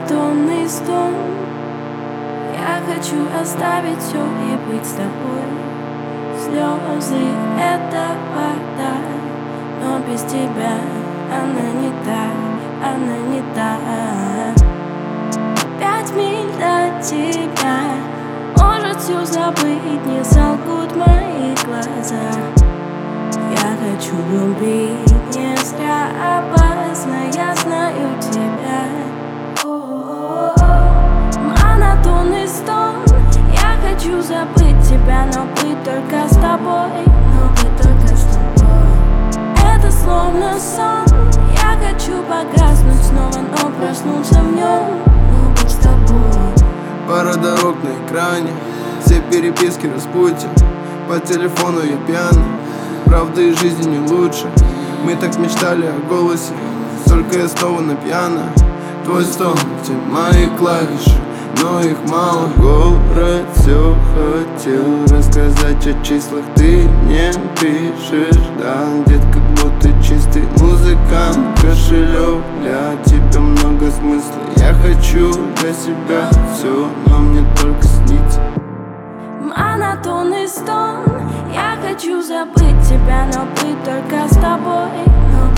Монотонный стон. Я хочу оставить все и быть с тобой. Слезы — это вода, но без тебя она не та, она не та. 5 миль до тебя, может все забыть, не солгут мои глаза. Я хочу любить не зря, опасно, я знаю тебя. Монотонный стон. Я хочу забыть тебя, но быть только с тобой, но быть только с тобой. Это словно сон. Я хочу погаснуть снова, но проснуться в нем, но быть с тобой. Пара дорог на экране, все переписки распутья. По телефону я пьяный, правда и жизни не лучше. Мы так мечтали о голосе, только я снова на пьяно. Твой стон, те мои клавиши, но их мало. Город все хотел рассказать о числах, ты не пишешь. Да, детка, будто чистый музыкант, кошелек для тебя много смысла. Я хочу для себя все, но мне только снится. Монотонный стон. Я хочу забыть тебя, но быть только с тобой, но